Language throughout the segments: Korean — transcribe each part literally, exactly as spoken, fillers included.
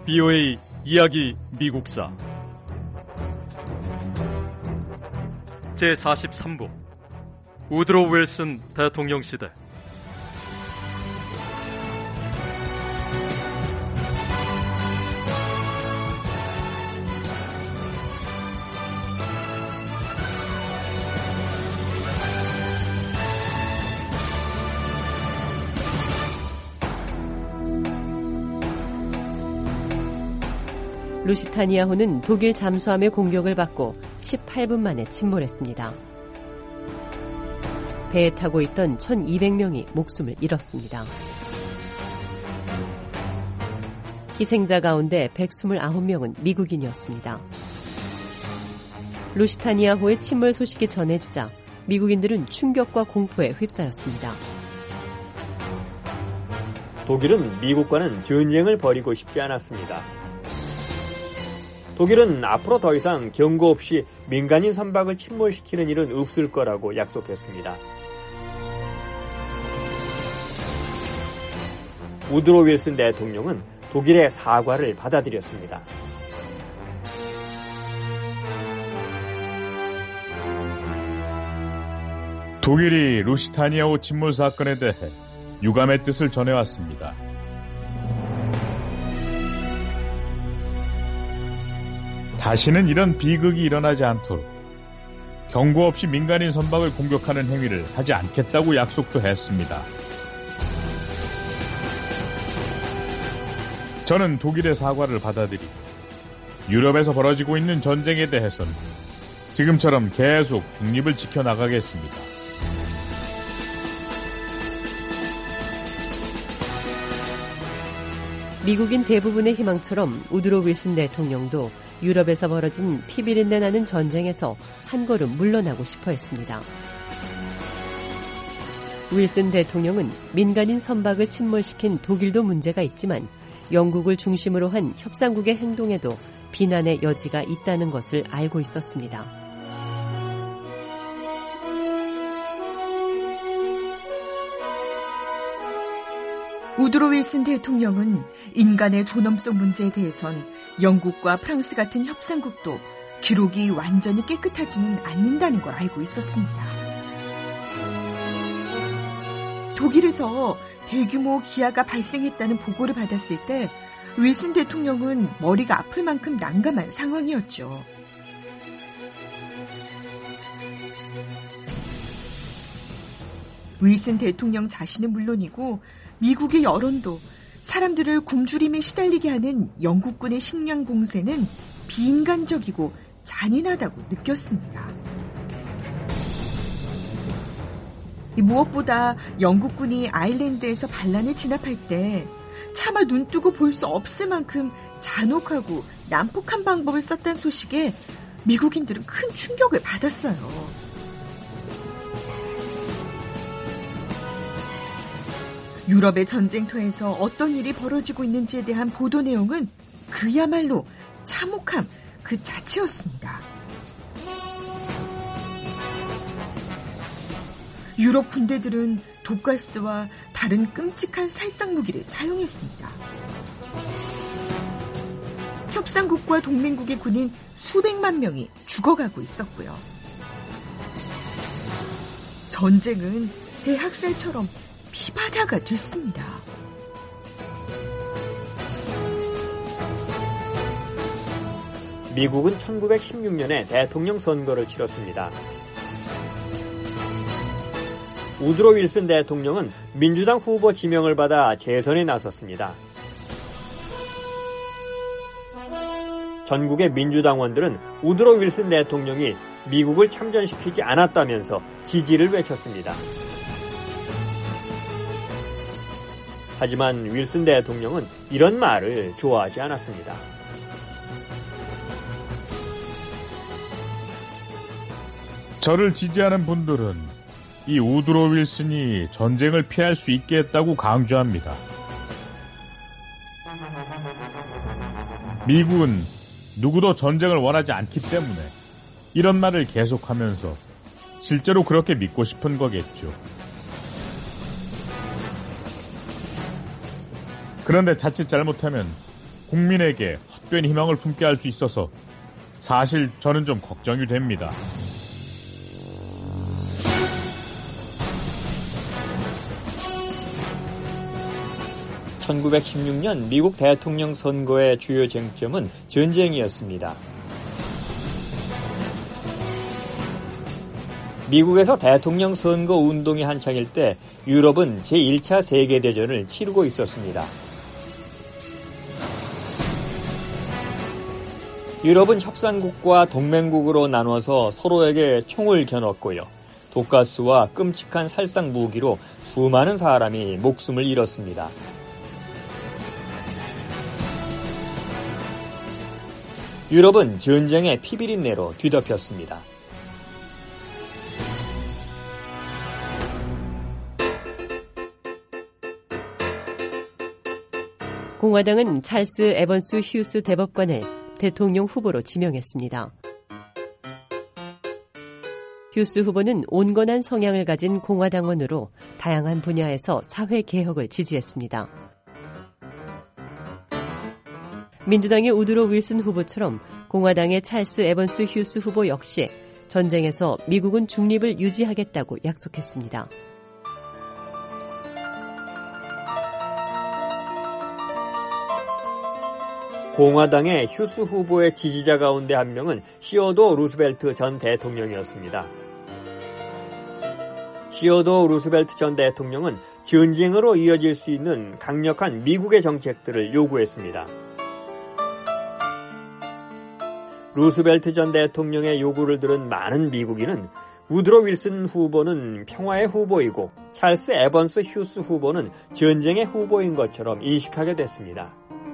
비오에이 이야기 미국사 제사십삼 부 우드로 윌슨 대통령 시대. 루시타니아호는 독일 잠수함의 공격을 받고 십팔 분 만에 침몰했습니다. 배에 타고 있던 천이백 명이 목숨을 잃었습니다. 희생자 가운데 백이십구 명은 미국인이었습니다. 루시타니아호의 침몰 소식이 전해지자 미국인들은 충격과 공포에 휩싸였습니다. 독일은 미국과는 전쟁을 벌이고 싶지 않았습니다. 독일은 앞으로 더 이상 경고 없이 민간인 선박을 침몰시키는 일은 없을 거라고 약속했습니다. 우드로 윌슨 대통령은 독일의 사과를 받아들였습니다. 독일이 루시타니아호 침몰 사건에 대해 유감의 뜻을 전해왔습니다. 다시는 이런 비극이 일어나지 않도록 경고 없이 민간인 선박을 공격하는 행위를 하지 않겠다고 약속도 했습니다. 저는 독일의 사과를 받아들이고 유럽에서 벌어지고 있는 전쟁에 대해서는 지금처럼 계속 중립을 지켜나가겠습니다. 미국인 대부분의 희망처럼 우드로 윌슨 대통령도 유럽에서 벌어진 피비린내 나는 전쟁에서 한 걸음 물러나고 싶어 했습니다. 윌슨 대통령은 민간인 선박을 침몰시킨 독일도 문제가 있지만 영국을 중심으로 한 협상국의 행동에도 비난의 여지가 있다는 것을 알고 있었습니다. 우드로 윌슨 대통령은 인간의 존엄성 문제에 대해선 영국과 프랑스 같은 협상국도 기록이 완전히 깨끗하지는 않는다는 걸 알고 있었습니다. 독일에서 대규모 기아가 발생했다는 보고를 받았을 때 윌슨 대통령은 머리가 아플 만큼 난감한 상황이었죠. 윌슨 대통령 자신은 물론이고 미국의 여론도 사람들을 굶주림에 시달리게 하는 영국군의 식량 봉쇄는 비인간적이고 잔인하다고 느꼈습니다. 무엇보다 영국군이 아일랜드에서 반란을 진압할 때 차마 눈뜨고 볼 수 없을 만큼 잔혹하고 난폭한 방법을 썼다는 소식에 미국인들은 큰 충격을 받았어요. 유럽의 전쟁터에서 어떤 일이 벌어지고 있는지에 대한 보도 내용은 그야말로 참혹함 그 자체였습니다. 유럽 군대들은 독가스와 다른 끔찍한 살상 무기를 사용했습니다. 협상국과 동맹국의 군인 수백만 명이 죽어가고 있었고요. 전쟁은 대학살처럼 피바다가 됐습니다. 미국은 천구백십육 년에 대통령 선거를 치렀습니다. 우드로 윌슨 대통령은 민주당 후보 지명을 받아 재선에 나섰습니다. 전국의 민주당원들은 우드로 윌슨 대통령이 미국을 참전시키지 않았다면서 지지를 외쳤습니다. 하지만 윌슨 대통령은 이런 말을 좋아하지 않았습니다. 저를 지지하는 분들은 이 우드로 윌슨이 전쟁을 피할 수 있게 했다고 강조합니다. 미국은 누구도 전쟁을 원하지 않기 때문에 이런 말을 계속하면서 실제로 그렇게 믿고 싶은 거겠죠. 그런데 자칫 잘못하면 국민에게 헛된 희망을 품게 할 수 있어서 사실 저는 좀 걱정이 됩니다. 천구백십육 년 미국 대통령 선거의 주요 쟁점은 전쟁이었습니다. 미국에서 대통령 선거 운동이 한창일 때 유럽은 제일 차 세계대전을 치르고 있었습니다. 유럽은 협상국과 동맹국으로 나눠서 서로에게 총을 겨눴고요. 독가스와 끔찍한 살상 무기로 수많은 사람이 목숨을 잃었습니다. 유럽은 전쟁의 피비린내로 뒤덮였습니다. 공화당은 찰스 에번스 휴스 대법관을 대통령 후보로 지명했습니다. 휴스 후보는 온건한 성향을 가진 공화당원으로 다양한 분야에서 사회 개혁을 지지했습니다. 민주당의 우드로 윌슨 후보처럼 공화당의 찰스 에번스 휴스 후보 역시 전쟁에서 미국은 중립을 유지하겠다고 약속했습니다. 공화당의 휴스 후보의 지지자 가운데 한 명은 시어도어 루스벨트 전 대통령이었습니다. 시어도어 루스벨트 전 대통령은 전쟁으로 이어질 수 있는 강력한 미국의 정책들을 요구했습니다. 루스벨트 전 대통령의 요구를 들은 많은 미국인은 우드로 윌슨 후보는 평화의 후보이고 찰스 에번스 휴스 후보는 전쟁의 후보인 것처럼 인식하게 됐습니다.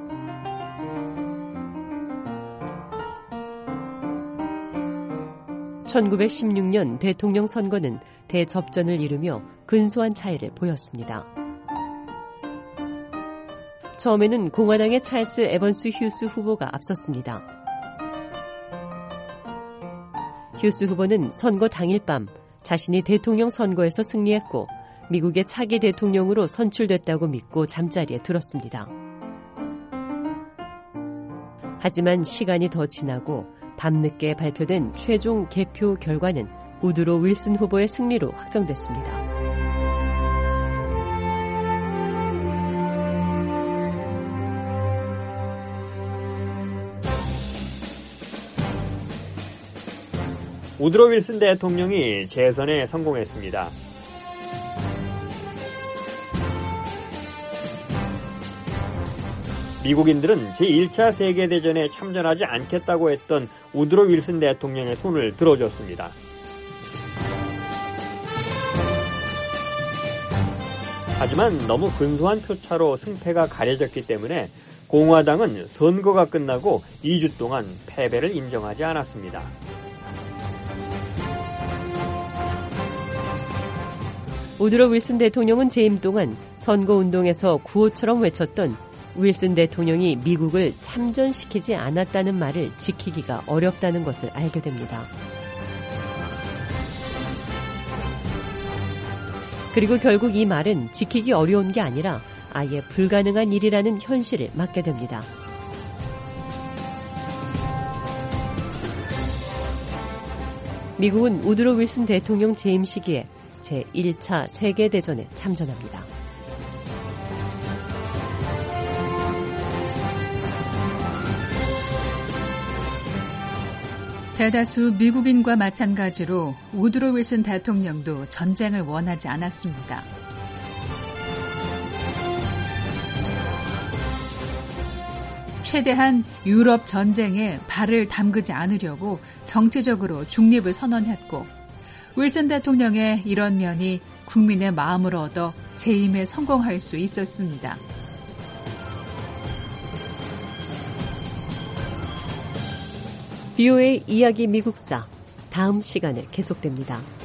천구백십육 년 대통령 선거는 대접전을 이루며 근소한 차이를 보였습니다. 처음에는 공화당의 찰스 에번스 휴스 후보가 앞섰습니다. 휴스 후보는 선거 당일 밤 자신이 대통령 선거에서 승리했고 미국의 차기 대통령으로 선출됐다고 믿고 잠자리에 들었습니다. 하지만 시간이 더 지나고 밤늦게 발표된 최종 개표 결과는 우드로 윌슨 후보의 승리로 확정됐습니다. 우드로 윌슨 대통령이 재선에 성공했습니다. 미국인들은 제일 차 세계대전에 참전하지 않겠다고 했던 우드로 윌슨 대통령의 손을 들어줬습니다. 하지만 너무 근소한 표차로 승패가 가려졌기 때문에 공화당은 선거가 끝나고 이 주 동안 패배를 인정하지 않았습니다. 우드로 윌슨 대통령은 재임 동안 선거운동에서 구호처럼 외쳤던 윌슨 대통령이 미국을 참전시키지 않았다는 말을 지키기가 어렵다는 것을 알게 됩니다. 그리고 결국 이 말은 지키기 어려운 게 아니라 아예 불가능한 일이라는 현실을 맞게 됩니다. 미국은 우드로 윌슨 대통령 재임 시기에 제일 차 세계대전에 참전합니다. 대다수 미국인과 마찬가지로 우드로 윌슨 대통령도 전쟁을 원하지 않았습니다. 최대한 유럽 전쟁에 발을 담그지 않으려고 정치적으로 중립을 선언했고 윌슨 대통령의 이런 면이 국민의 마음을 얻어 재임에 성공할 수 있었습니다. 비오에이 이야기 미국사 다음 시간에 계속됩니다.